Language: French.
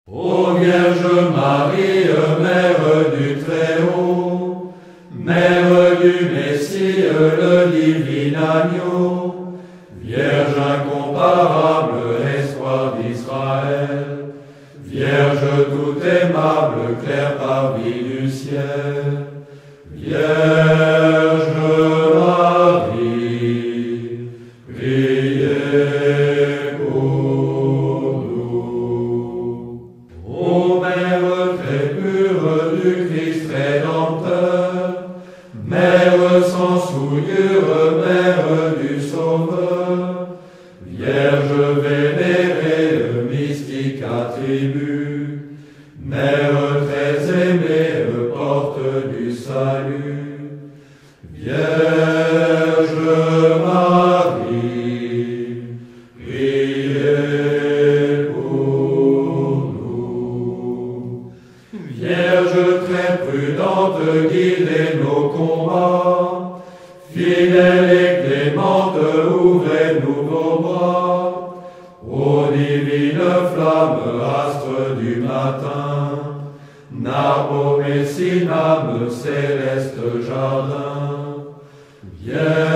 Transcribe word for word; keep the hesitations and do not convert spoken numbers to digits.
Ô Vierge Marie, Mère du Très-Haut, Mère du Messie, le divin agneau, Vierge incomparable, espoir d'Israël, Vierge tout aimable, claire parvis du ciel, Vierge Marie, priez pour nous. Ô Mère très pure du Christ Rédempteur, Mère sans souillure, Mère du Sauveur, Vierge vénérée, mystique attribut, Mère très aimée, porte du salut, Vierge Marie, priez pour nous. Vierge très prudente, guidez nos combats, fidèle et clémente, ouvrez-nous vos bras, ô divine flamme, astre du matin, Nabo Messinam, céleste jardin, Vierge